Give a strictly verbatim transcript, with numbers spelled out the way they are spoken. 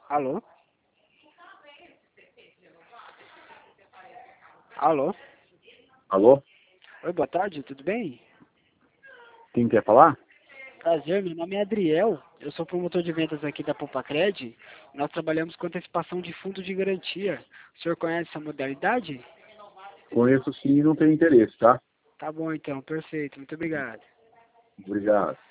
Alô? Alô? Alô? Oi, boa tarde, tudo bem? Quem quer falar? Prazer, meu nome é Adriel, eu sou promotor de vendas aqui da Poupacred. Nós trabalhamos com antecipação de fundo de garantia. O senhor conhece essa modalidade? Conheço sim e não tenho interesse, tá? Tá bom então, perfeito, muito obrigado. Obrigado.